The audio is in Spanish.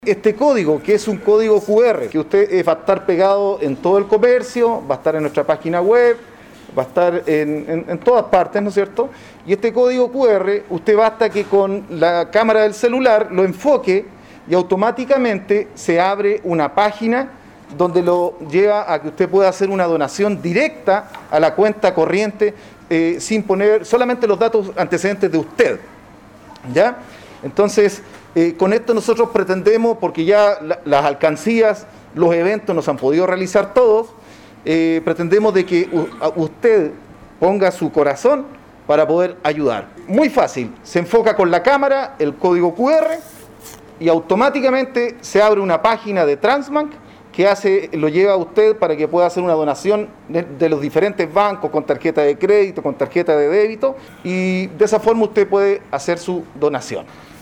Este código, que es un código QR, que usted va a estar pegado en todo el comercio, va a estar en nuestra página web, va a estar en todas partes, ¿no es cierto? Y este código QR, usted basta que con la cámara del celular lo enfoque y automáticamente se abre una página donde lo lleva a que usted pueda hacer una donación directa a la cuenta corriente sin poner solamente los datos antecedentes de usted, ¿ya? Entonces, con esto nosotros pretendemos, porque ya las alcancías, los eventos nos han podido realizar todos, pretendemos de que usted ponga su corazón para poder ayudar. Muy fácil, se enfoca con la cámara, el código QR, y automáticamente se abre una página de Transbank que lo lleva a usted para que pueda hacer una donación de los diferentes bancos con tarjeta de crédito, con tarjeta de débito, y de esa forma usted puede hacer su donación.